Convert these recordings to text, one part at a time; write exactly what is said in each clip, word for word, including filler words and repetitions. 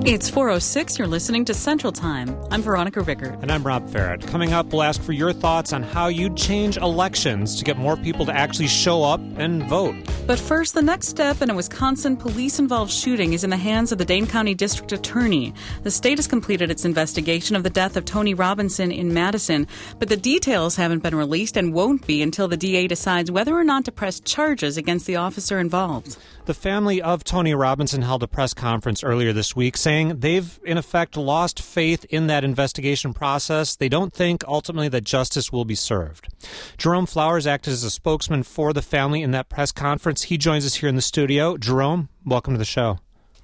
It's four oh six. You're listening to Central Time. I'm Veronica Rickert. And I'm Rob Farrett. Coming up, we'll ask for your thoughts on how you'd change elections to get more people to actually show up and vote. But first, the next step in a Wisconsin police-involved shooting is in the hands of the Dane County District Attorney. The state has completed its investigation of the death of Tony Robinson in Madison, but the details haven't been released and won't be until the D A decides whether or not to press charges against the officer involved. The family of Tony Robinson held a press conference earlier this week saying they've, in effect, lost faith in that investigation process. They don't think, ultimately, that justice will be served. Jerome Flowers acted as a spokesman for the family in that press conference. He joins us here in the studio. Jerome, welcome to the show.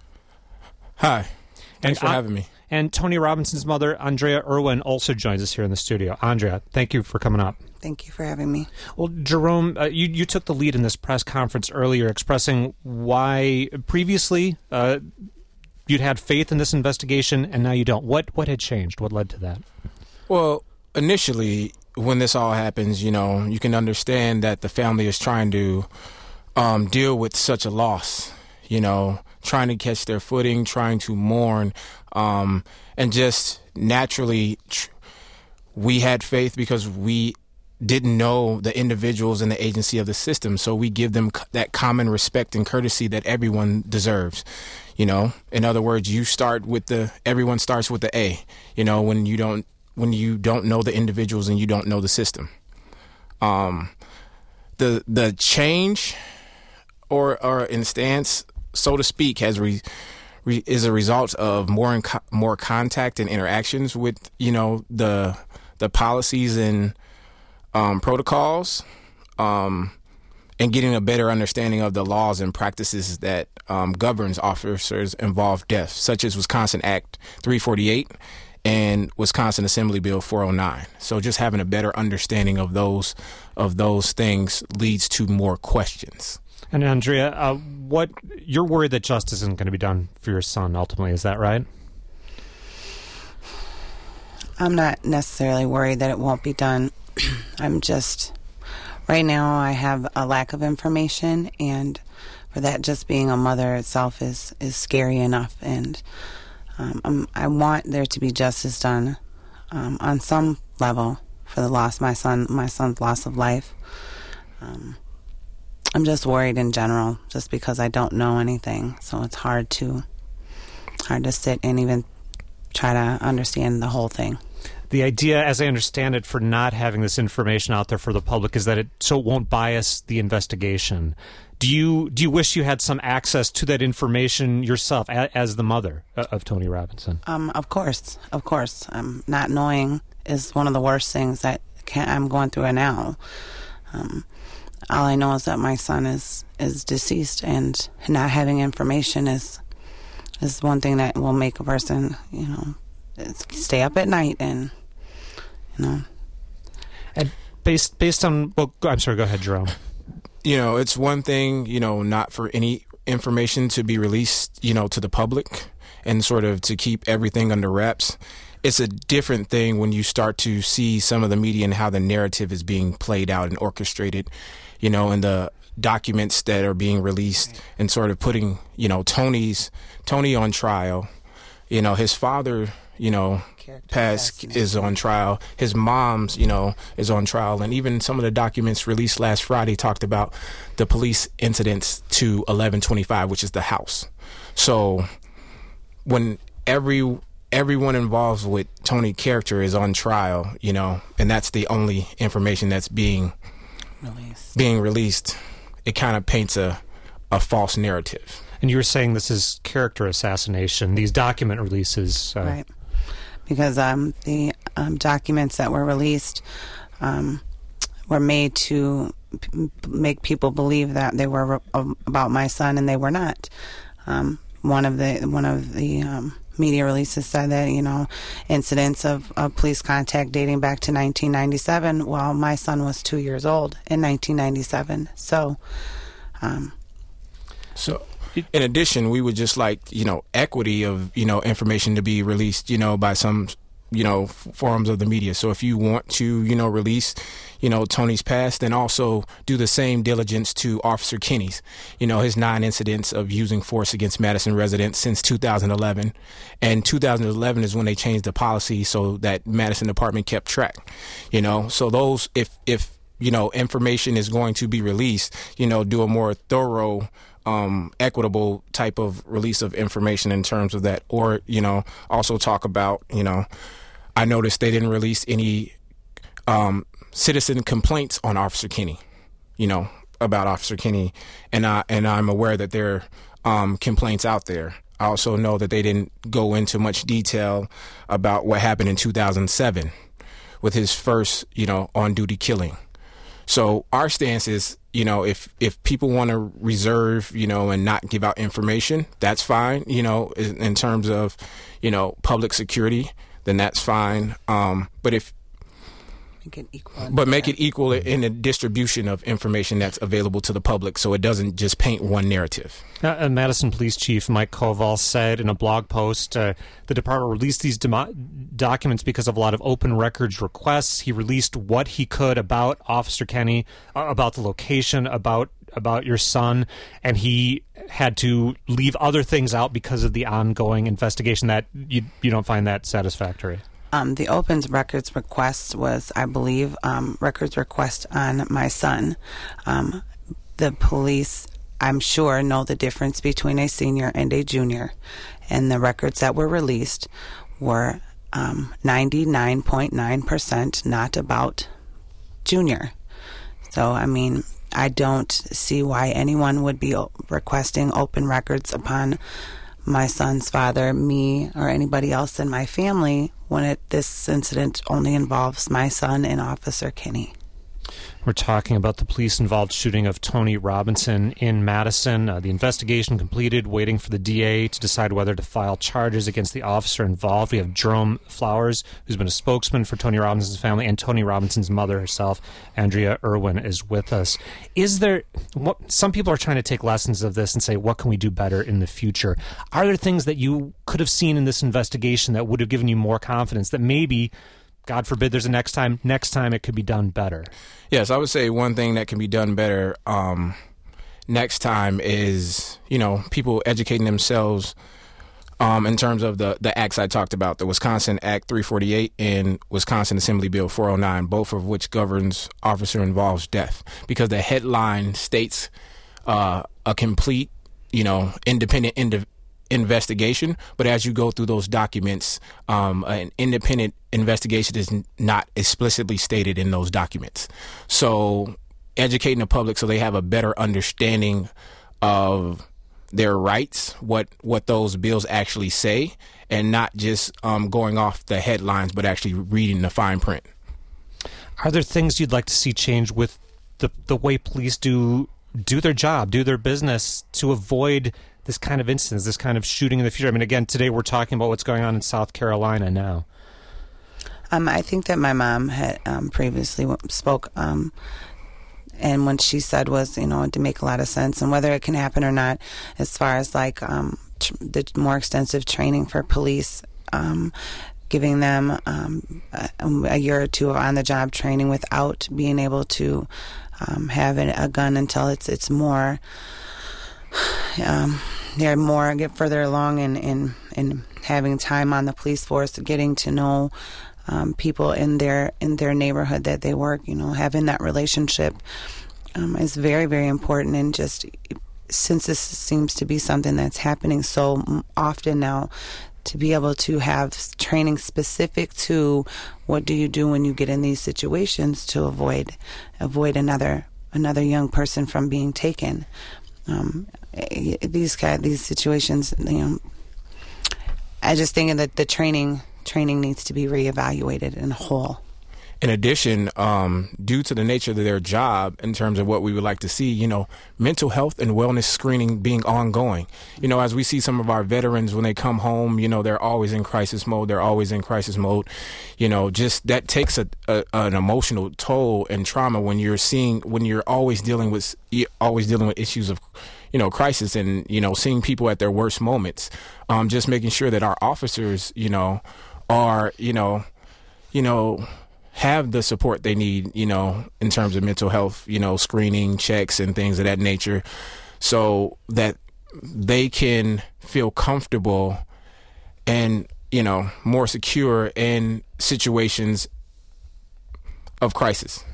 Hi. Thanks and, for having me. And Tony Robinson's mother, Andrea Irwin, also joins us here in the studio. Andrea, thank you for coming up. Thank you for having me. Well, Jerome, uh, you, you took the lead in this press conference earlier, expressing why previously uh, you'd had faith in this investigation and now you don't. What what had changed? What led to that? Well, initially, when this all happens, you know, you can understand that the family is trying to um, deal with such a loss, you know, trying to catch their footing, trying to mourn, um, and just naturally tr- we had faith because we didn't know the individuals and the agency of the system, so we give them c- that common respect and courtesy that everyone deserves. You know, in other words, you start with the everyone starts with the A. You know, when you don't when you don't know the individuals and you don't know the system. Um, the the change, or or instance, so to speak, has re, re, is a result of more in co- more contact and interactions with you know the the policies and Um, protocols, um, and getting a better understanding of the laws and practices that um, governs officers involved deaths, such as Wisconsin Act three forty-eight and Wisconsin Assembly Bill four oh nine. So just having a better understanding of those of those things leads to more questions. And Andrea, uh, what you're worried that justice isn't going to be done for your son ultimately, is that right? I'm not necessarily worried that it won't be done. I'm just, right now I have a lack of information, and for that, just being a mother itself is, is scary enough. And um, I'm, I want there to be justice done um, on some level for the loss, my son, my son's loss of life. Um, I'm just worried in general, just because I don't know anything, so it's hard to, hard to sit and even try to understand the whole thing. The idea, as I understand it, for not having this information out there for the public is that it so it won't bias the investigation. Do you do you wish you had some access to that information yourself a, as the mother of Tony Robinson? Um, of course, of course. Um, not knowing is one of the worst things that can, I'm going through it now. Um, all I know is that my son is is deceased, and not having information is is one thing that will make a person, you know, stay up at night and. You know. And based based on, well, I'm sorry, go ahead, Jerome. You know, it's one thing, you know, not for any information to be released, you know, to the public and sort of to keep everything under wraps. It's a different thing when you start to see some of the media and how the narrative is being played out and orchestrated, you know, and the documents that are being released and sort of putting, you know, Tony's Tony on trial. You know, his father, you know, Pask is on trial. His mom's, you know, is on trial. And even some of the documents released last Friday talked about the police incidents to eleven twenty-five, which is the house. So when every everyone involved with Tony's character is on trial, you know, and that's the only information that's being released, being released, it kind of paints a, a false narrative. And you were saying this is character assassination, these document releases. Uh, right. Because um, the um, documents that were released um, were made to p- make people believe that they were re- about my son, and they were not. Um, one of the one of the um, media releases said that, you know, incidents of, of police contact dating back to nineteen ninety-seven. Well, my son was two years old in nineteen ninety-seven. So, um, so. In addition, we would just like, you know, equity of, you know, information to be released, you know, by some you know, forums of the media. So if you want to, you know, release, you know, Tony's past, then also do the same diligence to Officer Kinney's, you know, his nine incidents of using force against Madison residents since two thousand eleven. And two thousand eleven is when they changed the policy so that Madison Department kept track, you know. So those, if, if, you know, information is going to be released, you know, do a more thorough, um, equitable type of release of information in terms of that. Or, you know, also talk about, you know, I noticed they didn't release any um, citizen complaints on Officer Kinney, you know, about Officer Kinney. And, I, and I'm aware that there are um, complaints out there. I also know that they didn't go into much detail about what happened in two thousand seven with his first, you know, on-duty killing. So our stance is, you know, if, if people want to reserve, you know, and not give out information, that's fine, you know, in, in terms of, you know, public security, then that's fine. Um, but if Make it equal. But make it equal in the distribution of information that's available to the public, so it doesn't just paint one narrative. Uh, and Madison Police Chief Mike Koval said in a blog post, uh, the department released these demo- documents because of a lot of open records requests. He released what he could about Officer Kinney, uh, about the location, about about your son, and he had to leave other things out because of the ongoing investigation. That you you don't find that satisfactory? Um, the open records request was, I believe, um, records request on my son. Um, the police, I'm sure, know the difference between a senior and a junior. And the records that were released were um, ninety-nine point nine percent not about junior. So, I mean, I don't see why anyone would be requesting open records upon my son's father, me, or anybody else in my family when it, this incident only involves my son and Officer Kinney. We're talking about the police-involved shooting of Tony Robinson in Madison. Uh, the investigation completed, waiting for the D A to decide whether to file charges against the officer involved. We have Jerome Flowers, who's been a spokesman for Tony Robinson's family, and Tony Robinson's mother herself, Andrea Irwin, is with us. Is there, what, some people are trying to take lessons of this and say, what can we do better in the future? Are there things that you could have seen in this investigation that would have given you more confidence that maybe, God forbid there's a next time, next time it could be done better? Yes, I would say one thing that can be done better um, next time is, you know, people educating themselves um, in terms of the, the acts I talked about, the Wisconsin Act three forty-eight and Wisconsin Assembly Bill four oh nine, both of which governs officer-involved death, because the headline states uh, a complete, you know, independent individual investigation, but as you go through those documents, um, an independent investigation is n- not explicitly stated in those documents. So educating the public so they have a better understanding of their rights, what what those bills actually say, and not just um, going off the headlines, but actually reading the fine print. Are there things you'd like to see change with the the way police do do their job, do their business, to avoid this kind of incidents, this kind of shooting in the future? I mean, again, today we're talking about what's going on in South Carolina now. Um, I think that my mom had um, previously spoke, um, and what she said was, you know, to make a lot of sense, and whether it can happen or not, as far as like um, tr- the more extensive training for police, um, giving them um, a, a year or two of on-the-job training without being able to um, have a, a gun until it's it's more. Um, they're more get further along in, in, in having time on the police force, getting to know um, people in their in their neighborhood that they work. You know, having that relationship um, is very, very important. And just since this seems to be something that's happening so often now, to be able to have training specific to what do you do when you get in these situations to avoid avoid another another young person from being taken. Um, these kind these situations, you know, I just think that the training training needs to be reevaluated in whole. In addition, um, due to the nature of their job, in terms of what we would like to see, you know, mental health and wellness screening being ongoing. You know, as we see some of our veterans when they come home, you know, they're always in crisis mode. They're always in crisis mode. You know, just that takes a, a an emotional toll and trauma when you're seeing when you're always dealing with always dealing with issues of, you know, crisis and, you know, seeing people at their worst moments. Um, just making sure that our officers, you know, or, you know, you know, have the support they need, you know, in terms of mental health, you know, screening, checks, and things of that nature, so that they can feel comfortable and, you know, more secure in situations of crisis.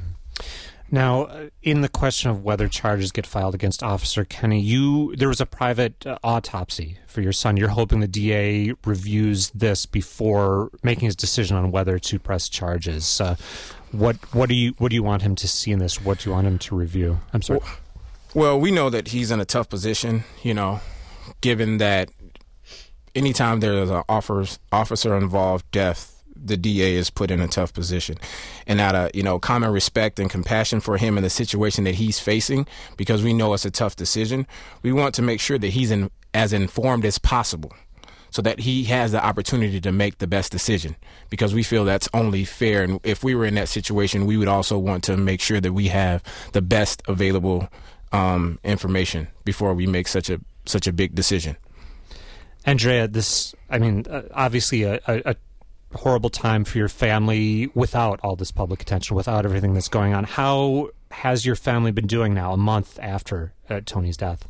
Now, in the question of whether charges get filed against Officer Kenny, you there was a private uh, autopsy for your son. You're hoping the D A reviews this before making his decision on whether to press charges. Uh, what what do you what do you want him to see in this? What do you want him to review? I'm sorry. Well, well we know that he's in a tough position, you know, given that anytime there's an officer involved death, the D A is put in a tough position. And out of, you know, common respect and compassion for him and the situation that he's facing, because we know it's a tough decision, we want to make sure that he's in, as informed as possible, so that he has the opportunity to make the best decision, because we feel that's only fair. And if we were in that situation, we would also want to make sure that we have the best available um, information before we make such a such a big decision. Andrea, this, I mean, uh, obviously a, a, a horrible time for your family without all this public attention, without everything that's going on. How has your family been doing now, a month after uh, Tony's death?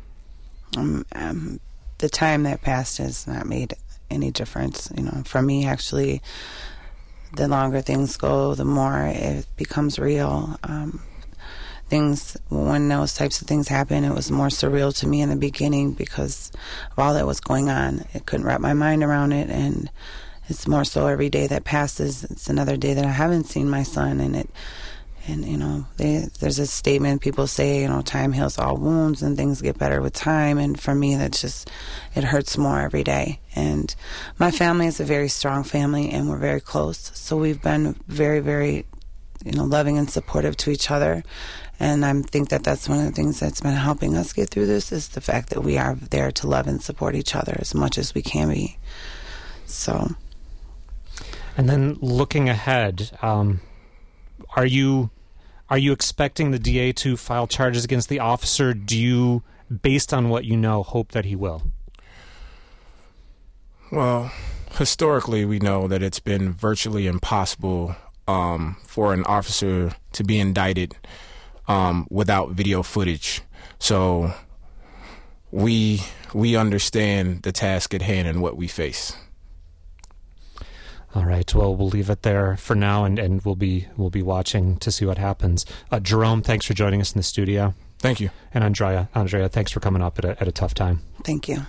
Um, um, the time that passed has not made any difference. You know, for me, actually, the longer things go, the more it becomes real. Um, things, when those types of things happen, it was more surreal to me in the beginning because of all that was going on. I couldn't wrap my mind around it, and it's more so every day that passes, it's another day that I haven't seen my son. And it, and you know, they, there's a statement people say, you know, time heals all wounds and things get better with time. And for me, that's just, it hurts more every day. And my family is a very strong family, and we're very close. So we've been very, very, you know, loving and supportive to each other. And I think that that's one of the things that's been helping us get through this, is the fact that we are there to love and support each other as much as we can be. So. And then looking ahead, um, are you are you expecting the D A to file charges against the officer? Do you, based on what you know, hope that he will? Well, historically, we know that it's been virtually impossible um, for an officer to be indicted um, without video footage. So we we understand the task at hand and what we face. All right. Well, we'll leave it there for now, and, and we'll be we'll be watching to see what happens. Uh, Jerome, thanks for joining us in the studio. Thank you. And Andrea, Andrea, thanks for coming up at a, at a tough time. Thank you.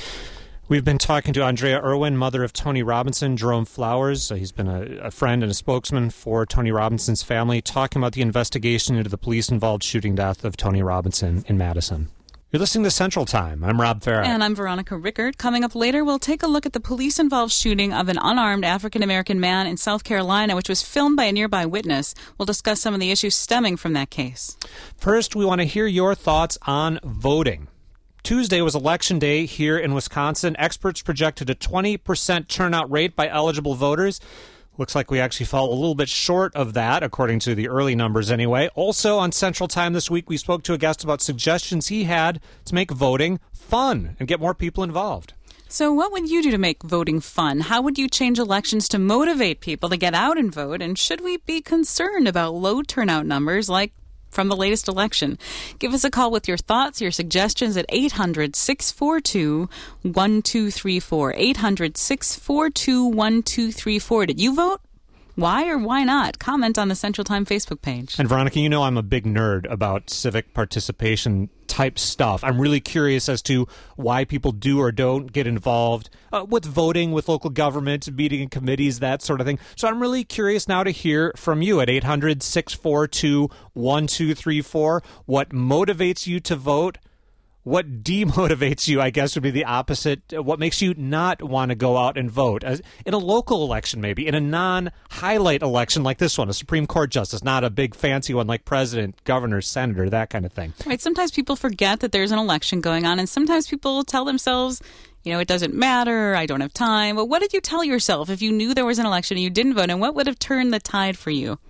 We've been talking to Andrea Irwin, mother of Tony Robinson. Jerome Flowers, uh, he's been a, a friend and a spokesman for Tony Robinson's family, talking about the investigation into the police-involved shooting death of Tony Robinson in Madison. You're listening to Central Time. I'm Rob Farah. And I'm Veronica Rickert. Coming up later, we'll take a look at the police-involved shooting of an unarmed African-American man in South Carolina, which was filmed by a nearby witness. We'll discuss some of the issues stemming from that case. First, we want to hear your thoughts on voting. Tuesday was Election Day here in Wisconsin. Experts projected a twenty percent turnout rate by eligible voters. Looks like we actually fell a little bit short of that, according to the early numbers anyway. Also on Central Time this week, we spoke to a guest about suggestions he had to make voting fun and get more people involved. So what would you do to make voting fun? How would you change elections to motivate people to get out and vote? And should we be concerned about low turnout numbers like from the latest election? Give us a call with your thoughts, your suggestions at eight hundred, six four two, one two three four. eight hundred, six four two, one two three four. Did you vote? Why or why not? Comment on the Central Time Facebook page. And Veronica, you know I'm a big nerd about civic participation type stuff. I'm really curious as to why people do or don't get involved uh, with voting, with local government, meeting in committees, that sort of thing. So I'm really curious now to hear from you at eight hundred, six four two, one two three four. What motivates you to vote? What demotivates you, I guess, would be the opposite. What makes you not want to go out and vote? As in a local election, maybe. In a non-highlight election like this one, a Supreme Court justice, not a big fancy one like president, governor, senator, that kind of thing. Right. Sometimes people forget that there's an election going on, and sometimes people tell themselves, you know, it doesn't matter, I don't have time. But what did you tell yourself if you knew there was an election and you didn't vote, and what would have turned the tide for you?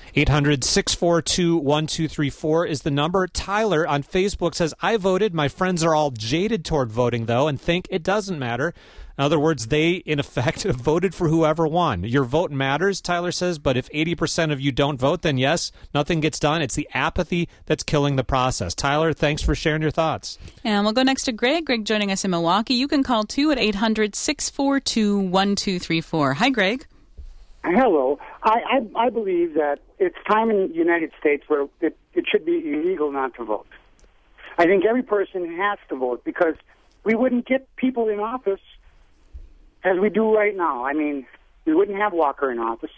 eight hundred, six four two, one two three four is the number. Tyler on Facebook says, I voted. My friends are all jaded toward voting, though, and think it doesn't matter. In other words, they, in effect, voted for whoever won. Your vote matters, Tyler says, but if eighty percent of you don't vote, then yes, nothing gets done. It's the apathy that's killing the process. Tyler, thanks for sharing your thoughts. And we'll go next to Greg. Greg joining us in Milwaukee. You can call, too, at eight hundred, six four two, one two three four. Hi, Greg. Hello. I, I, I believe that it's time in the United States where it, it should be illegal not to vote. I think every person has to vote because we wouldn't get people in office as we do right now. I mean, we wouldn't have Walker in office.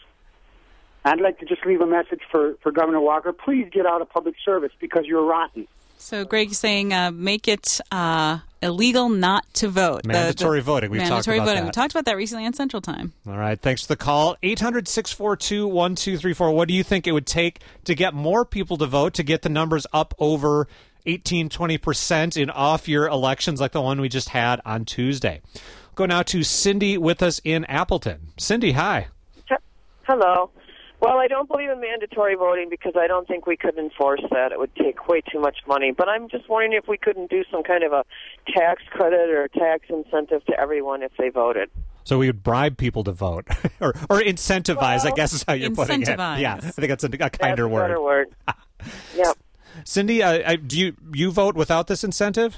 I'd like to just leave a message for, for Governor Walker. Please get out of public service because you're rotten. So Greg's saying uh, make it uh, illegal not to vote. Mandatory the, the voting. We've mandatory talked about voting. that. We talked about that recently on Central Time. All right. Thanks for the call. eight hundred, six four two, one two three four. What do you think it would take to get more people to vote, to get the numbers up over eighteen, twenty percent in off-year elections like the one we just had on Tuesday? Go now to Cindy with us in Appleton. Cindy, hi. Hello. Well, I don't believe in mandatory voting because I don't think we could enforce that. It would take way too much money. But I'm just wondering if we couldn't do some kind of a tax credit or tax incentive to everyone if they voted. So we would bribe people to vote, or or incentivize, well, I guess is how you're putting it. Yeah, I think that's a, a kinder that's word. A better word. Yep. Cindy, uh, do you you vote without this incentive?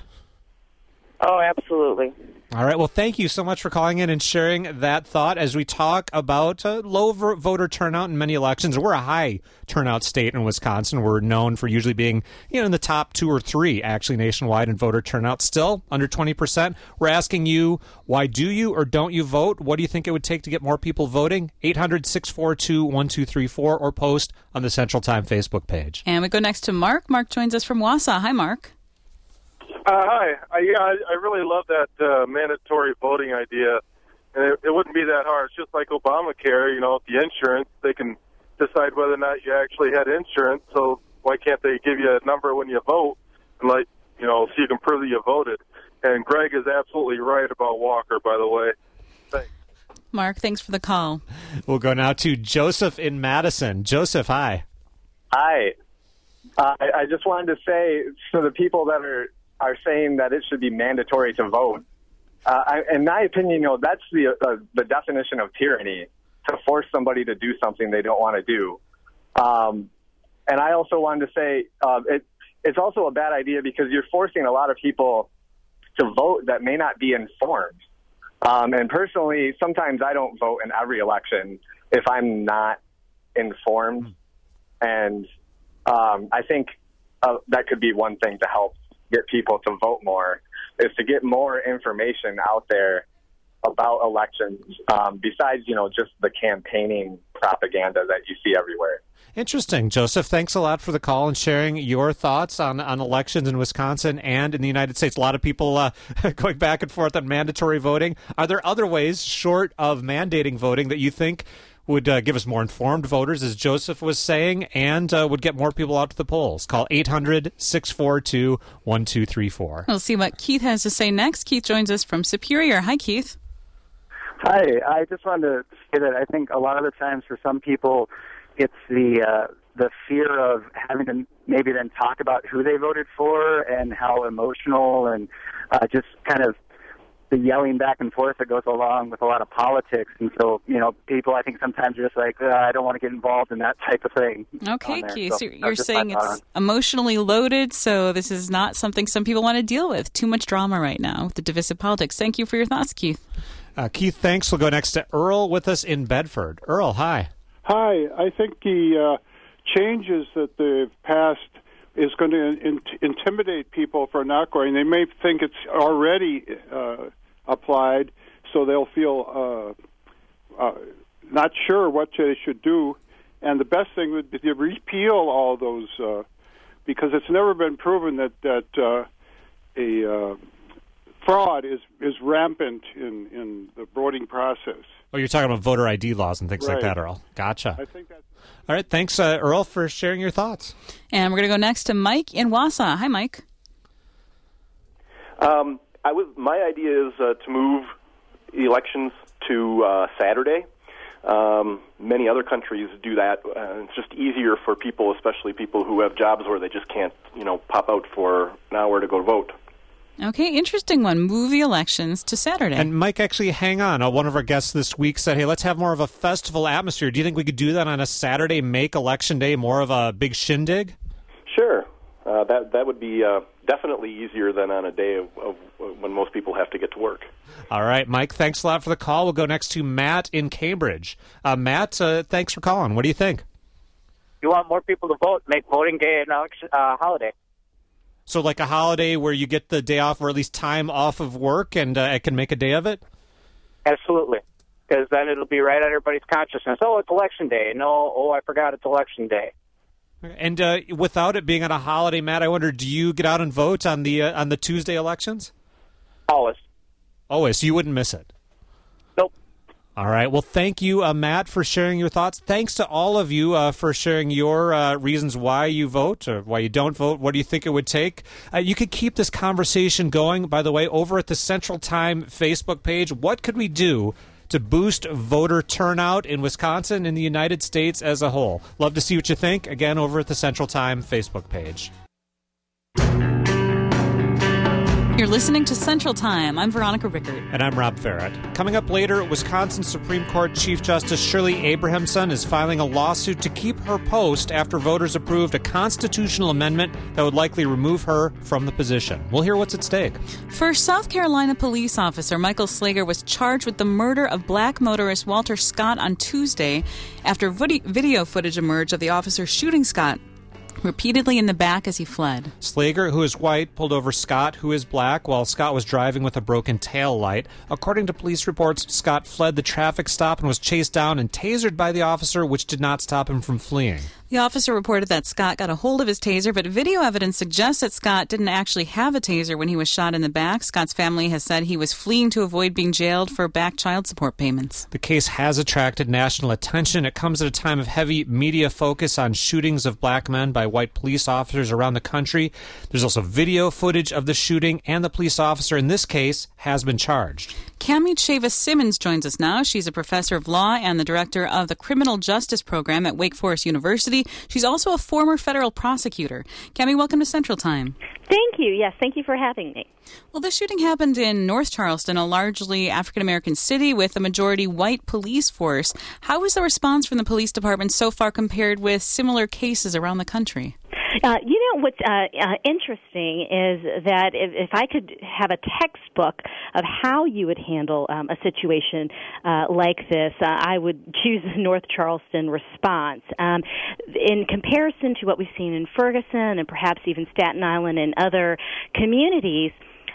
Oh, absolutely. All right. Well, thank you so much for calling in and sharing that thought as we talk about uh, low v- voter turnout in many elections. We're a high turnout state in Wisconsin. We're known for usually being, you know, in the top two or three actually nationwide in voter turnout. Still under twenty percent. We're asking you, why do you or don't you vote? What do you think it would take to get more people voting? eight hundred, six four two, one two three four or post on the Central Time Facebook page. And we go next to Mark. Mark joins us from Wausau. Hi, Mark. Uh, hi. I, yeah, I, I really love that uh, mandatory voting idea, and it, it wouldn't be that hard. It's just like Obamacare, you know, the insurance. They can decide whether or not you actually had insurance, so why can't they give you a number when you vote, and like, you know, so you can prove that you voted. And Greg is absolutely right about Walker, by the way. Thanks. Mark, thanks for the call. We'll go now to Joseph in Madison. Joseph, hi. Hi. Uh, I, I just wanted to say, for the people that are are saying that it should be mandatory to vote. Uh, I, in my opinion, you know, that's the uh, the definition of tyranny, to force somebody to do something they don't want to do. Um, and I also wanted to say uh, it, it's also a bad idea because you're forcing a lot of people to vote that may not be informed. Um, and personally, sometimes I don't vote in every election if I'm not informed. And um, I think uh, that could be one thing to help get people to vote more, is to get more information out there about elections, um, besides, you know, just the campaigning propaganda that you see everywhere. Interesting. Joseph, thanks a lot for the call and sharing your thoughts on, on elections in Wisconsin and in the United States. A lot of people uh, going back and forth on mandatory voting. Are there other ways, short of mandating voting, that you think would uh, give us more informed voters, as Joseph was saying, and uh, would get more people out to the polls? Call eight hundred, six four two, one two three four. We'll see what Keith has to say next. Keith joins us from Superior. Hi, Keith. Hi. I just wanted to say that I think a lot of the times for some people, it's the uh, the fear of having to maybe then talk about who they voted for and how emotional and uh, just kind of the yelling back and forth that goes along with a lot of politics. And so, you know, people I think sometimes are just like, uh, I don't want to get involved in that type of thing. Okay, Keith, so you're just saying it's emotionally loaded, so this is not something some people want to deal with. Too much drama right now with the divisive politics. Thank you for your thoughts, Keith. Uh, Keith, thanks. We'll go next to Earl with us in Bedford. Earl, hi. Hi. I think the uh, changes that they've passed is going to in- intimidate people for not going. They may think it's already uh, applied, so they'll feel uh, uh, not sure what they should do. And the best thing would be to repeal all those, uh, because it's never been proven that that uh, a uh, fraud is, is rampant in, in the voting process. Oh, you're talking about voter I D laws and things right. like that, Earl. Gotcha. I think that's... All right. Thanks, uh, Earl, for sharing your thoughts. And we're going to go next to Mike in Wausau. Hi, Mike. Um, I was. My idea is uh, to move elections to uh, Saturday. Um, many other countries do that. Uh, it's just easier for people, especially people who have jobs where they just can't, you know, pop out for an hour to go vote. Okay, interesting one. Move the elections to Saturday. And Mike, actually, hang on. Uh, one of our guests this week said, hey, let's have more of a festival atmosphere. Do you think we could do that on a Saturday, make Election Day more of a big shindig? Sure. Uh, that that would be uh, definitely easier than on a day of, of when most people have to get to work. All right, Mike, thanks a lot for the call. We'll go next to Matt in Cambridge. Uh, Matt, uh, thanks for calling. What do you think? You want more people to vote, make voting day an election uh, holiday. So like a holiday where you get the day off or at least time off of work and uh, it can make a day of it? Absolutely, because then it'll be right on everybody's consciousness. Oh, it's election day. No, oh, I forgot it's election day. And uh, without it being on a holiday, Matt, I wonder, do you get out and vote on the uh, on the Tuesday elections? Always. Always, so you wouldn't miss it? Nope. All right. Well, thank you, uh, Matt, for sharing your thoughts. Thanks to all of you uh, for sharing your uh, reasons why you vote or why you don't vote. What do you think it would take? Uh, you could keep this conversation going, by the way, over at the Central Time Facebook page. What could we do to boost voter turnout in Wisconsin and the United States as a whole? Love to see what you think. Again, over at the Central Time Facebook page. You're listening to Central Time. I'm Veronica Rickert. And I'm Rob Farrett. Coming up later, Wisconsin Supreme Court Chief Justice Shirley Abrahamson is filing a lawsuit to keep her post after voters approved a constitutional amendment that would likely remove her from the position. We'll hear what's at stake. First, South Carolina police officer Michael Slager was charged with the murder of black motorist Walter Scott on Tuesday after video footage emerged of the officer shooting Scott repeatedly in the back as he fled. Slager, who is white, pulled over Scott, who is black, while Scott was driving with a broken tail light. According to police reports, Scott fled the traffic stop and was chased down and tasered by the officer, which did not stop him from fleeing. The officer reported that Scott got a hold of his taser, but video evidence suggests that Scott didn't actually have a taser when he was shot in the back. Scott's family has said he was fleeing to avoid being jailed for back child support payments. The case has attracted national attention. It comes at a time of heavy media focus on shootings of black men by white police officers around the country. There's also video footage of the shooting, and the police officer in this case has been charged. Cami Chavis-Simmons joins us now. She's a professor of law and the director of the Criminal Justice Program at Wake Forest University. She's also a former federal prosecutor. Cami, welcome to Central Time. Thank you. Yes, thank you for having me. Well, this shooting happened in North Charleston, a largely African-American city with a majority white police force. How was the response from the police department so far compared with similar cases around the country? Uh, you know, what's uh, uh, interesting is that if, if I could have a textbook of how you would handle um, a situation uh, like this, uh, I would choose the North Charleston response. Um, in comparison to what we've seen in Ferguson and perhaps even Staten Island and other communities,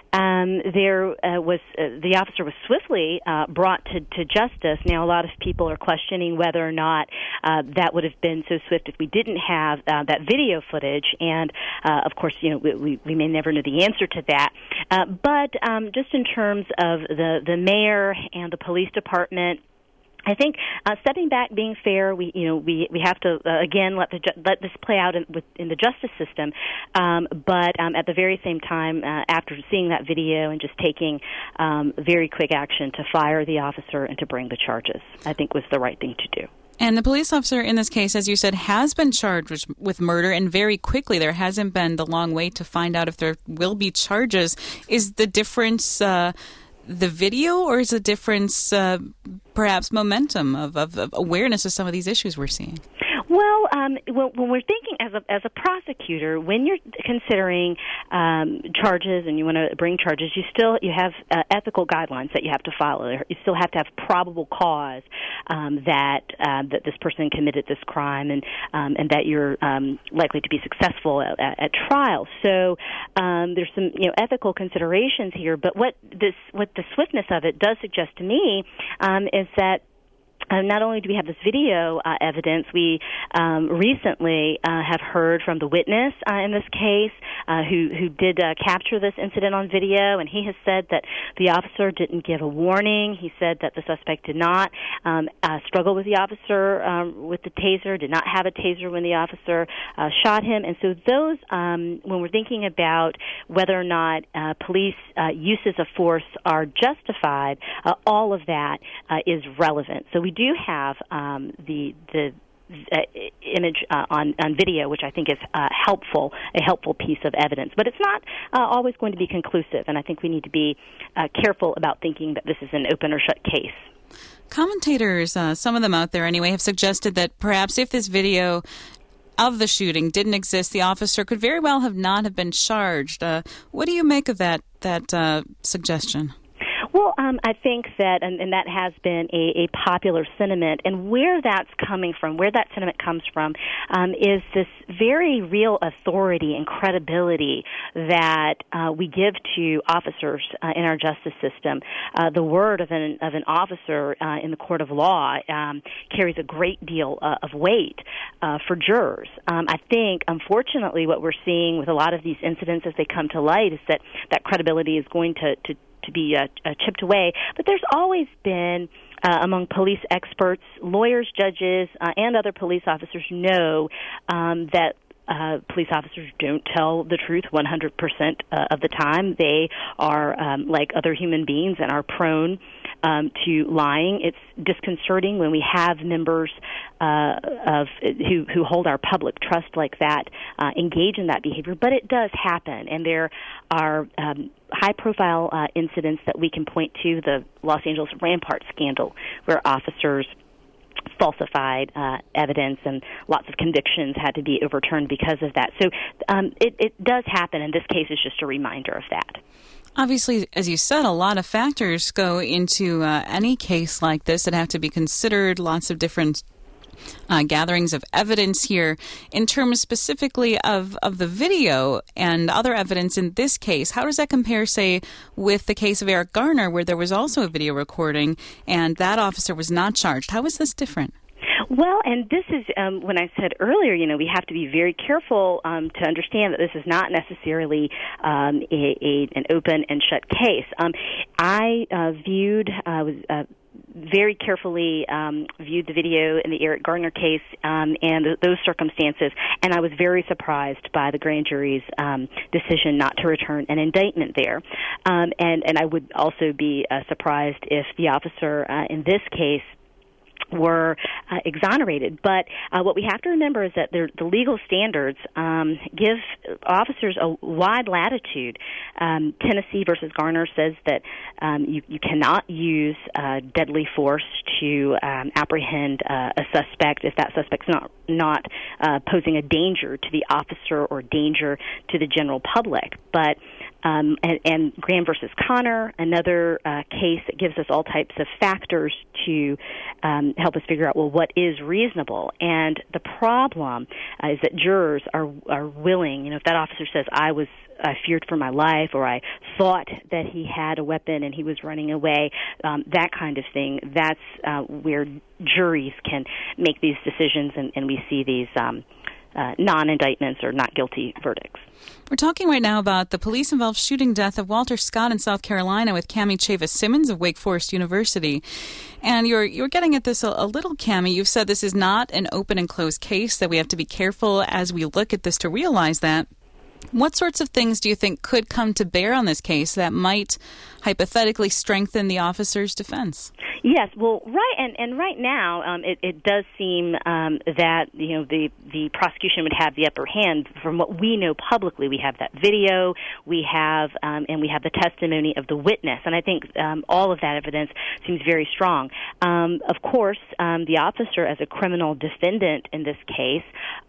Um, there uh, was uh, the officer was swiftly uh, brought to, to justice. Now, a lot of people are questioning whether or not uh, that would have been so swift if we didn't have uh, that video footage. And uh, of course, you know, we, we may never know the answer to that. Uh, but um, just in terms of the the mayor and the police department, I think uh, stepping back, being fair, we you know we, we have to uh, again let the ju- let this play out in, with, in the justice system. Um, but um, at the very same time, uh, after seeing that video and just taking um, very quick action to fire the officer and to bring the charges, I think was the right thing to do. And the police officer in this case, as you said, has been charged with, with murder, and very quickly. There hasn't been the long wait to find out if there will be charges. Is the difference Uh, the video, or is the difference uh, perhaps momentum of, of, of awareness of some of these issues we're seeing? Well, um, when we're thinking as a as a prosecutor, when you're considering um, charges and you want to bring charges, you still you have uh, ethical guidelines that you have to follow. You still have to have probable cause um, that uh, that this person committed this crime, and um, and that you're um, likely to be successful at, at trial. So um, there's some you know ethical considerations here. But what this what the swiftness of it does suggest to me um, is that. Uh, not only do we have this video uh, evidence, we um, recently uh, have heard from the witness uh, in this case uh, who, who did uh, capture this incident on video, and he has said that the officer didn't give a warning. He said that the suspect did not um, uh, struggle with the officer um, with the taser, did not have a taser when the officer uh, shot him. And so those, um, when we're thinking about whether or not uh, police uh, uses of force are justified, uh, all of that uh, is relevant. So we do have um, the the Uh, image uh, on, on video, which I think is uh, helpful, a helpful piece of evidence. But it's not uh, always going to be conclusive, and I think we need to be uh, careful about thinking that this is an open or shut case. Commentators, uh, some of them out there anyway, have suggested that perhaps if this video of the shooting didn't exist, the officer could very well have not have been charged. Uh, what do you make of that, that uh, suggestion? Well, um, I think that, and, and that has been a, a popular sentiment, and where that's coming from, where that sentiment comes from, um, is this very real authority and credibility that uh, we give to officers uh, in our justice system. Uh, the word of an of an officer uh, in the court of law um, carries a great deal uh, of weight uh, for jurors. Um, I think, unfortunately, what we're seeing with a lot of these incidents as they come to light is that that credibility is going to, to to be uh, uh, chipped away. But there's always been, uh, among police experts, lawyers, judges, uh, and other police officers know um, that Uh, police officers don't tell the truth one hundred percent uh, of the time. They are um, like other human beings and are prone um, to lying. It's disconcerting when we have members uh, of who, who hold our public trust like that uh, engage in that behavior, but it does happen, and there are um, high-profile uh, incidents that we can point to, the Los Angeles Rampart scandal, where officers falsified uh, evidence and lots of convictions had to be overturned because of that. So um, it, it does happen, and this case is just a reminder of that. Obviously, as you said, a lot of factors go into uh, any case like this that have to be considered, lots of different Uh, gatherings of evidence here. In terms specifically of, of the video and other evidence in this case, how does that compare, say, with the case of Eric Garner, where there was also a video recording and that officer was not charged? How is this different? Well, and this is um, when I said earlier, you know, we have to be very careful um, to understand that this is not necessarily um, a, a, an open and shut case. Um, I uh, viewed, uh, was uh, very carefully um, viewed the video in the Eric Garner case um, and th- those circumstances, and I was very surprised by the grand jury's um, decision not to return an indictment there. Um, and, and I would also be uh, surprised if the officer uh, in this case were uh, exonerated. But uh, what we have to remember is that the legal standards um, give officers a wide latitude. Um, Tennessee versus Garner says that um, you, you cannot use uh, deadly force to um, apprehend uh, a suspect if that suspect's not not uh, posing a danger to the officer or danger to the general public. But Um, and, and Graham versus Connor, another uh, case that gives us all types of factors to um, help us figure out, well, what is reasonable? And the problem uh, is that jurors are are willing, you know, if that officer says, I was I feared for my life, or I thought that he had a weapon and he was running away, um, that kind of thing, that's uh, where juries can make these decisions, and, and we see these um, uh, non-indictments or not guilty verdicts. We're talking right now about the police-involved shooting death of Walter Scott in South Carolina with Cami Chavis-Simmons of Wake Forest University. And you're you're getting at this a, a little, Cami. You've said this is not an open and closed case, that we have to be careful as we look at this to realize that. What sorts of things do you think could come to bear on this case that might hypothetically strengthen the officer's defense? Yes, well, right, and, and right now, um, it, it does seem um, that you know the the prosecution would have the upper hand. From what we know publicly, we have that video, we have, um, and we have the testimony of the witness, and I think um, all of that evidence seems very strong. Um, of course, um, the officer, as a criminal defendant in this case,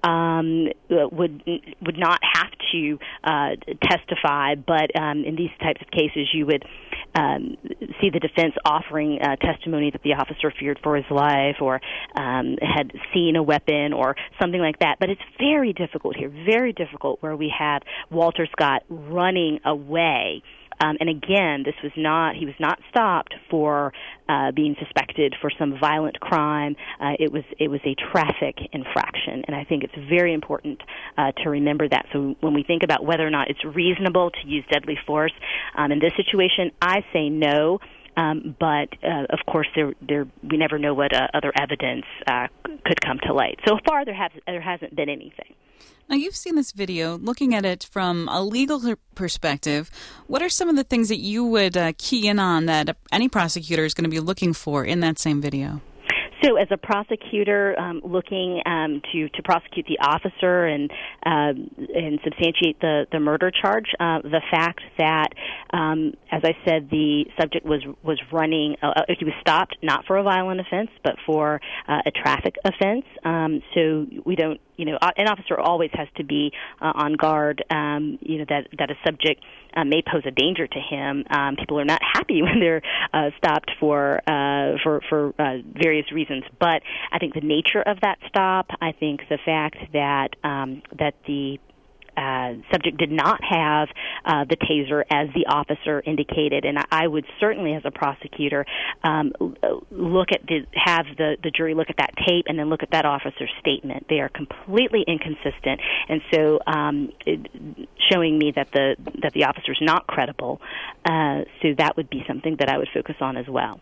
um, would would not have to uh, testify, but um, in these types of cases, you would um, see the defense offering uh, testimony that the officer feared for his life or um, had seen a weapon or something like that. But it's very difficult here, very difficult, where we have Walter Scott running away. Um, and again, this was not, he was not stopped for uh, being suspected for some violent crime. Uh, it was it was a traffic infraction, and I think it's very important uh, to remember that. So when we think about whether or not it's reasonable to use deadly force um, in this situation, I say no. Um, but, uh, of course, there, there, we never know what uh, other evidence uh, could come to light. So far, there, have, there hasn't been anything. Now, you've seen this video. Looking at it from a legal perspective, what are some of the things that you would uh, key in on that any prosecutor is going to be looking for in that same video? So as a prosecutor um, looking um, to, to prosecute the officer and um, and substantiate the, the murder charge, uh, the fact that, um, as I said, the subject was, was running, uh, he was stopped not for a violent offense, but for uh, a traffic offense. Um, so we don't, you know, an officer always has to be uh, on guard, um, you know, that, that a subject uh, may pose a danger to him. Um, people are not happy when they're uh, stopped for, uh, for, for uh, various reasons. But I think the nature of that stop, I think the fact that, um, that the Uh, subject did not have uh, the taser as the officer indicated, and I, I would certainly, as a prosecutor, um, look at the have the, the jury look at that tape and then look at that officer's statement. They are completely inconsistent, and so um, it, showing me that the that the officer is not credible. Uh, so that would be something that I would focus on as well.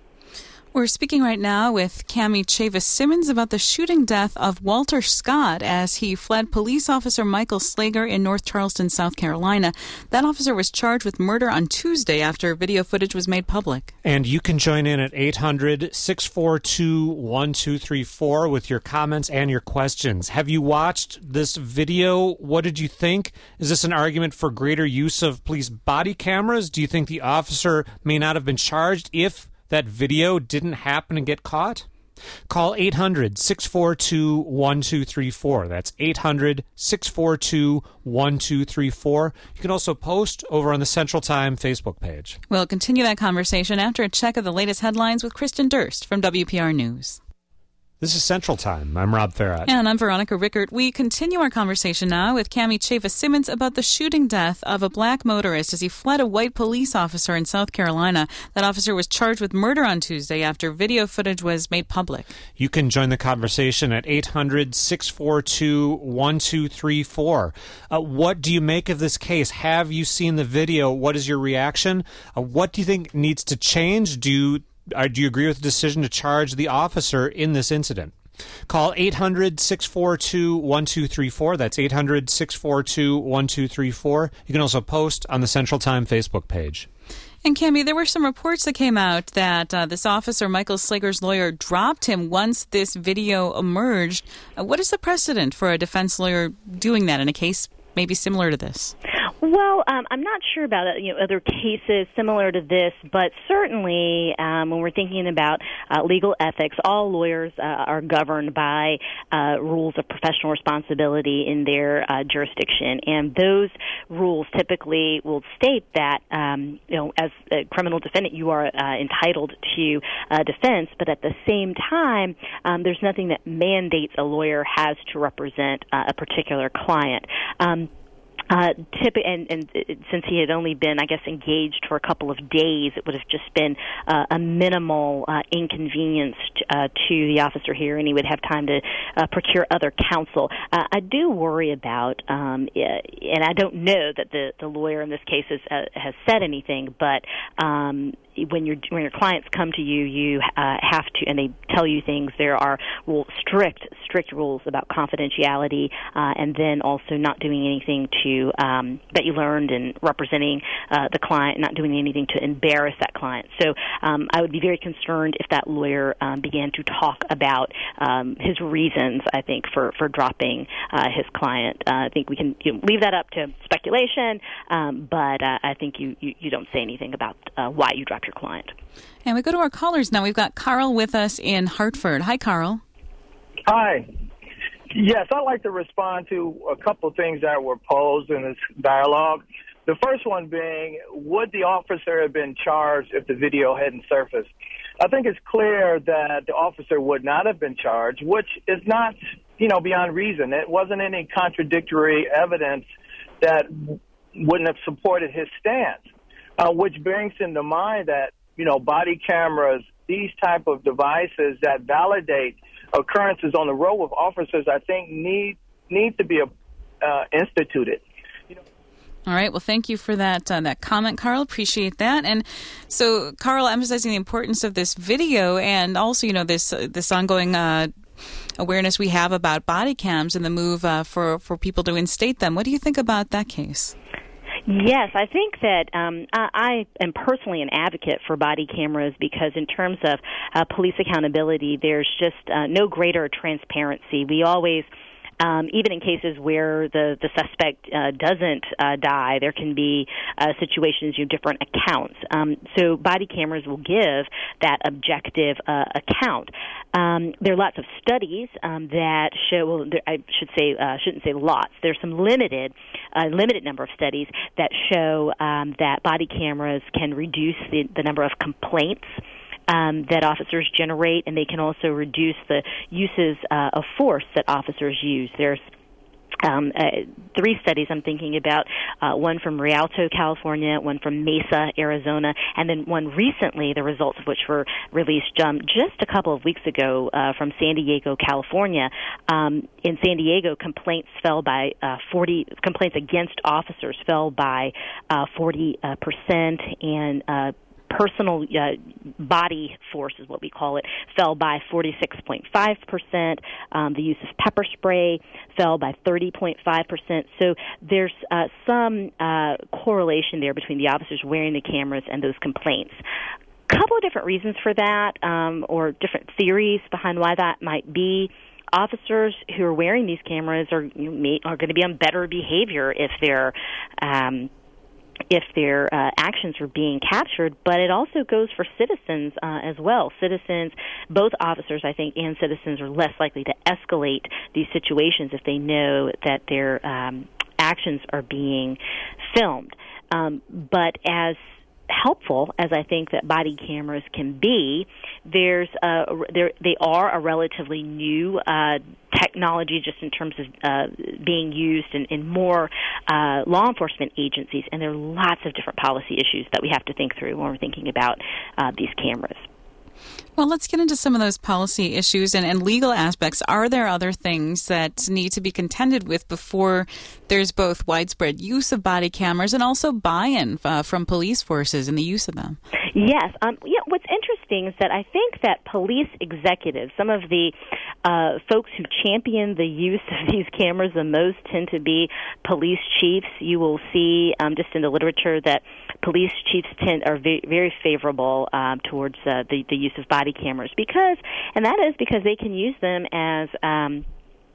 We're speaking right now with Cami Chavis Simmons about the shooting death of Walter Scott as he fled police officer Michael Slager in North Charleston, South Carolina. That officer was charged with murder on Tuesday after video footage was made public. And you can join in at eight hundred, six four two, one two three four with your comments and your questions. Have you watched this video? What did you think? Is this an argument for greater use of police body cameras? Do you think the officer may not have been charged if that video didn't happen and get caught? Call eight hundred, six four two, one two three four. That's eight hundred, six four two, one two three four. You can also post over on the Central Time Facebook page. We'll continue that conversation after a check of the latest headlines with Kristen Durst from W P R News. This is Central Time. I'm Rob Farrott. And I'm Veronica Rickert. We continue our conversation now with Cami Chavis Simmons about the shooting death of a black motorist as he fled a white police officer in South Carolina. That officer was charged with murder on Tuesday after video footage was made public. You can join the conversation at eight hundred, six four two, one two three four. Uh, what do you make of this case? Have you seen the video? What is your reaction? Uh, what do you think needs to change? Do you Uh, do you agree with the decision to charge the officer in this incident? Call eight hundred, six four two, one two three four. That's eight hundred, six four two, one two three four. You can also post on the Central Time Facebook page. And Cami, there were some reports that came out that uh, this officer, Michael Slager's lawyer, dropped him once this video emerged. Uh, what is the precedent for a defense lawyer doing that in a case maybe similar to this? Well, um, I'm not sure about uh, you know other cases similar to this, but certainly um, when we're thinking about uh, legal ethics, all lawyers uh, are governed by uh, rules of professional responsibility in their uh, jurisdiction, and those rules typically will state that um, you know as a criminal defendant you are uh, entitled to uh, defense, but at the same time um, there's nothing that mandates a lawyer has to represent uh, a particular client. Um, Uh, tip, and, and since he had only been, I guess, engaged for a couple of days, it would have just been uh, a minimal uh, inconvenience uh, to the officer here, and he would have time to uh, procure other counsel. Uh, I do worry about, um, and I don't know that the, the lawyer in this case has, uh, has said anything, but um, when your when your clients come to you, you uh, have to, and they tell you things. There are rules, strict strict rules about confidentiality, uh, and then also not doing anything to um, that you learned in representing uh, the client, not doing anything to embarrass that client. So um, I would be very concerned if that lawyer um, began to talk about um, his reasons, I think, for for dropping uh, his client. Uh, I think we can you know, leave that up to speculation, um, but uh, I think you, you, you don't say anything about uh, why you dropped your client. And we go to our callers now. We've got Carl with us in Hartford. Hi, Carl. Hi. Yes, I'd like to respond to a couple of things that were posed in this dialogue. The first one being, would the officer have been charged if the video hadn't surfaced? I think it's clear that the officer would not have been charged, which is not, you know, beyond reason. It wasn't any contradictory evidence that wouldn't have supported his stance. Uh, which brings into mind that, you know, body cameras, these type of devices that validate occurrences on the road with officers, I think need need to be uh, instituted. You know. All right. Well, thank you for that uh, that comment, Carl. Appreciate that. And so, Carl, emphasizing the importance of this video and also, you know, this uh, this ongoing uh, awareness we have about body cams and the move uh, for for people to instate them. What do you think about that case? Yes, I think that um, I, I am personally an advocate for body cameras because in terms of uh, police accountability, there's just uh, no greater transparency. We always Um, even in cases where the, the suspect uh, doesn't uh, die, there can be uh, situations, you know, different accounts. Um, so body cameras will give that objective uh, account. Um, there are lots of studies um, that show, well, there, I should say, uh, shouldn't say lots. There's some limited, uh, limited number of studies that show um, that body cameras can reduce the, the number of complaints Um, that officers generate, and they can also reduce the uses uh, of force that officers use. There's um, uh, three studies I'm thinking about, uh, one from Rialto, California, one from Mesa, Arizona, and then one recently, the results of which were released um, just a couple of weeks ago uh, from San Diego, California. Um, in San Diego, complaints fell by uh, forty, complaints against officers fell by uh, forty uh, percent, and uh, personal uh, body force is what we call it, fell by forty-six point five percent. Um, the use of pepper spray fell by thirty point five percent. So there's uh, some uh, correlation there between the officers wearing the cameras and those complaints. A couple of different reasons for that, um, or different theories behind why that might be. Officers who are wearing these cameras are, you know, may, are going to be on better behavior if they're um, if their uh, actions are being captured, but it also goes for citizens uh, as well. Citizens, both officers, I think, and citizens are less likely to escalate these situations if they know that their um, actions are being filmed. Um, but as helpful as I think that body cameras can be, there's uh, there, they are a relatively new uh, technology just in terms of uh, being used in, in more uh, law enforcement agencies, and there are lots of different policy issues that we have to think through when we're thinking about uh, these cameras. Well, let's get into some of those policy issues and, and legal aspects. Are there other things that need to be contended with before there's both widespread use of body cameras and also buy-in uh, from police forces in the use of them? Yes. Um, yeah, what's interesting is that I think that police executives, some of the uh, folks who champion the use of these cameras the most tend to be police chiefs. You will see um, just in the literature that police chiefs tend are very, very favorable um, towards uh, the, the use of body cameras because, and that is because they can use them as um,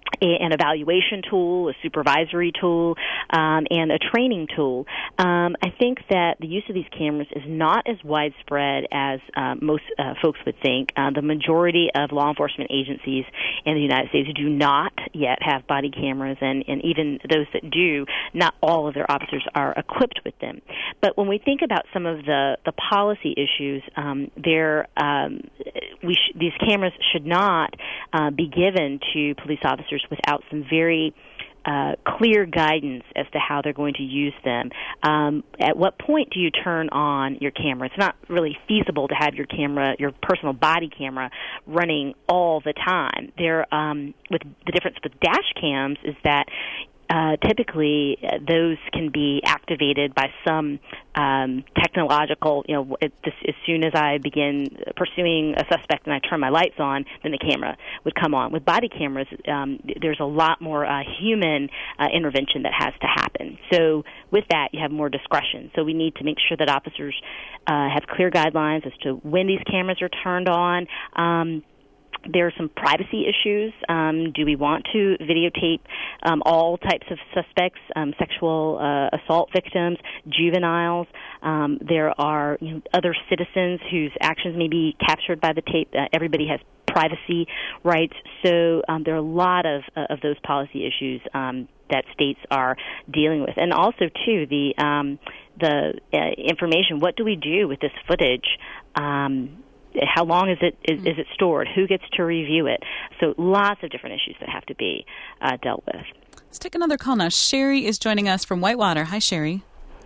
an evaluation tool, a supervisory tool, um, and a training tool. Um, I think that the use of these cameras is not as widespread as uh, most uh, folks would think. Uh, the majority of law enforcement agencies in the United States do not yet have body cameras, and, and even those that do, not all of their officers are equipped with them. But when we think about some of the, the policy issues, um, there, um, we sh- these cameras should not uh, be given to police officers without some very uh, clear guidance as to how they're going to use them. Um, at what point do you turn on your camera? It's not really feasible to have your camera, your personal body camera, running all the time. There, um, with the difference with dash cams is that Uh, typically, uh, those can be activated by some um, technological, you know, it, this, as soon as I begin pursuing a suspect and I turn my lights on, then the camera would come on. With body cameras, um, there's a lot more uh, human uh, intervention that has to happen. So with that, you have more discretion. So we need to make sure that officers uh, have clear guidelines as to when these cameras are turned on. Um, There are some privacy issues. Um, do we want to videotape um, all types of suspects, um, sexual uh, assault victims, juveniles? Um, there are you know, other citizens whose actions may be captured by the tape. Uh, everybody has privacy rights. So um, there are a lot of, uh, of those policy issues um, that states are dealing with. And also, too, the, um, the uh, information. What do we do with this footage? Um How long is it is, is it stored? Who gets to review it? So lots of different issues that have to be uh, dealt with. Let's take another call now. Sherry is joining us from Whitewater. Hi, Sherry.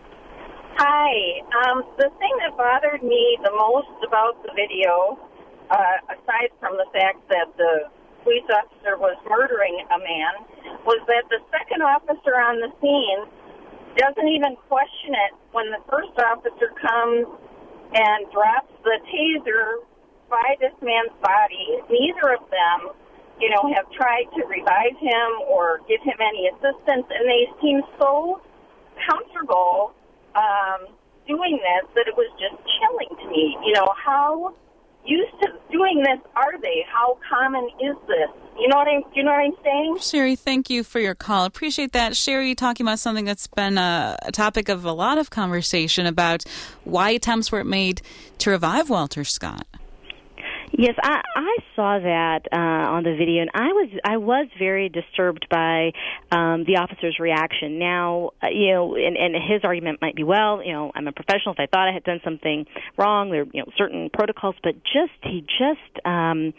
Hi. Um, the thing that bothered me the most about the video, uh, aside from the fact that the police officer was murdering a man, was that the second officer on the scene doesn't even question it when the first officer comes and drops the taser by this man's body. Neither of them, you know, have tried to revive him or give him any assistance, and they seem so comfortable um, doing this that it was just chilling to me. You know, how used to doing this are they? How common is this? You know what I'm, you know what I'm saying? Sherry, thank you for your call. Appreciate that. Sherry, talking about something that's been a, a topic of a lot of conversation about why attempts were made to revive Walter Scott. Yes, I, I saw that uh, on the video, and I was I was very disturbed by um, the officer's reaction. Now, uh, you know, and, and his argument might be, well, you know, I'm a professional. If I thought I had done something wrong, there, you know, certain protocols, but just he just. Um,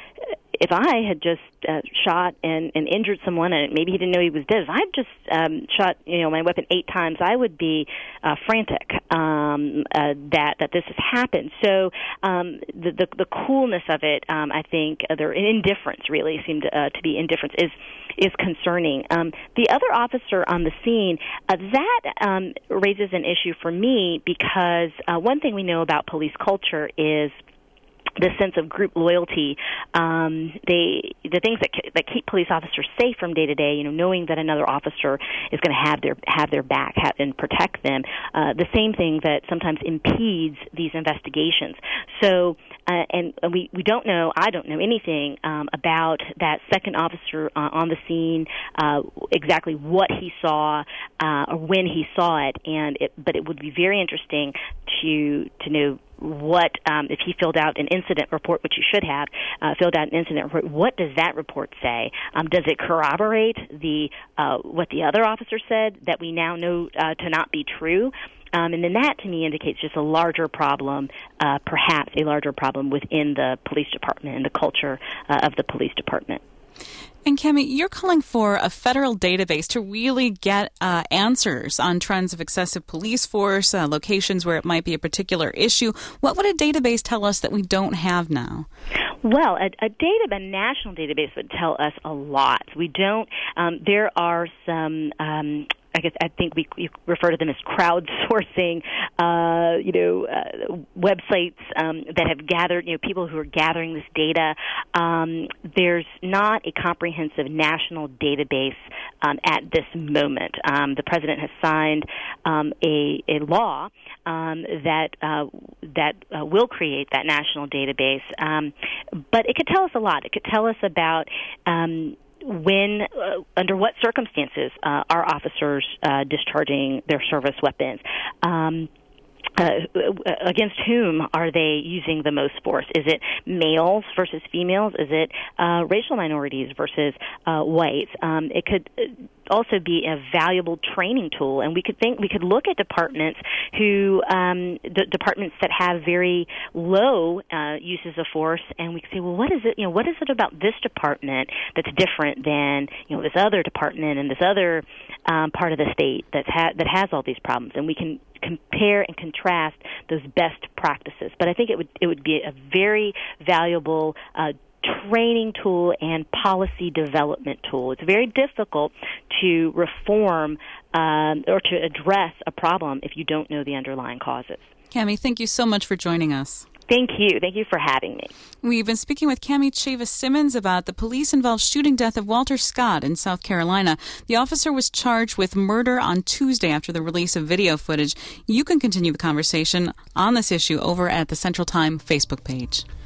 If I had just uh, shot and, and injured someone, and maybe he didn't know he was dead, if I had just um, shot, you know, my weapon eight times, I would be uh, frantic um, uh, that that this has happened. So um, the, the the coolness of it, um, I think, uh, their indifference really seemed uh, to be indifference is is concerning. Um, the other officer on the scene, uh, that um, raises an issue for me because uh, one thing we know about police culture is the sense of group loyalty, um, they the things that that keep police officers safe from day to day. You know, knowing that another officer is going to have their have their back have, and protect them. Uh, the same thing that sometimes impedes these investigations. So, uh, and we we don't know. I don't know anything um, about that second officer uh, on the scene, uh, exactly what he saw uh, or when he saw it. And it, but it would be very interesting to to know. What, um, if he filled out an incident report, which he should have, uh, filled out an incident report, what does that report say? Um, does it corroborate the uh, what the other officer said that we now know uh, to not be true? Um, and then that, to me, indicates just a larger problem, uh, perhaps a larger problem within the police department and the culture uh, of the police department. And Cami, you're calling for a federal database to really get uh, answers on trends of excessive police force, uh, locations where it might be a particular issue. What would a database tell us that we don't have now? Well, a, a data, a national database would tell us a lot. We don't. Um, there are some. Um, I guess I think we, we refer to them as crowdsourcing, uh, you know, uh, websites um, that have gathered, you know, people who are gathering this data. Um, there's not a comprehensive national database um, at this moment. Um, the president has signed um, a, a law um, that uh, that uh, will create that national database, um, but it could tell us a lot. It could tell us about um, when, uh, under what circumstances uh, are officers uh, discharging their service weapons? Um, uh, against whom are they using the most force? Is it males versus females? Is it uh, racial minorities versus uh, whites? Um, it could also be a valuable training tool, and we could think we could look at departments who um, d- departments that have very low uh, uses of force, and we could say, well, what is it? You know, what is it about this department that's different than you know this other department and this other um, part of the state that ha- that has all these problems, and we can compare and contrast those best practices. But I think it would it would be a very valuable uh, training tool and policy development tool. It's very difficult to reform um, or to address a problem if you don't know the underlying causes. Cami, thank you so much for joining us. Thank you. Thank you for having me. We've been speaking with Cami Chavis-Simmons about the police-involved shooting death of Walter Scott in South Carolina. The officer was charged with murder on Tuesday after the release of video footage. You can continue the conversation on this issue over at the Central Time Facebook page.